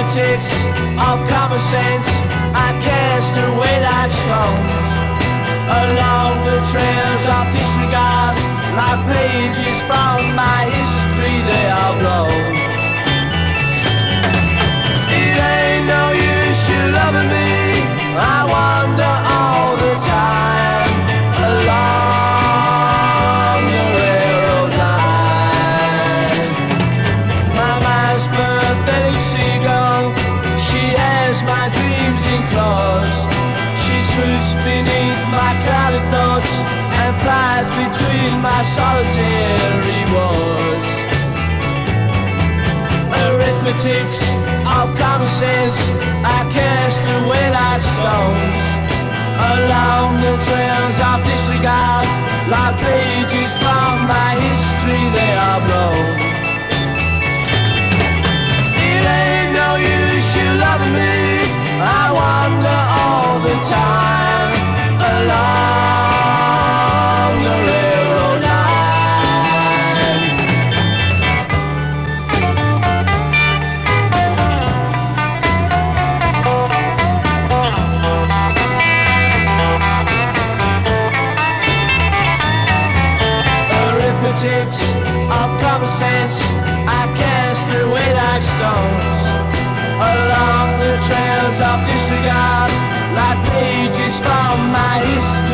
arithmetics of common sense I cast away like stones. Along the trails of disregard, like pages from my history, they are blown. It ain't no use you loving me, I wander all the time along the railroad line. My mind's pathetic seagull, she has my dreams in claws. She swoops beneath my clouded thoughts and flies between my solitary walls. Arithmetics of common sense I cast away like stones. Along the trails of disregard, like pages from my history, they are blown. It ain't no use you loving me, I wander all the time along the railroad line. Arithmetics of common sense I cast away like stones. Along the trails of disregard, like pages from my history.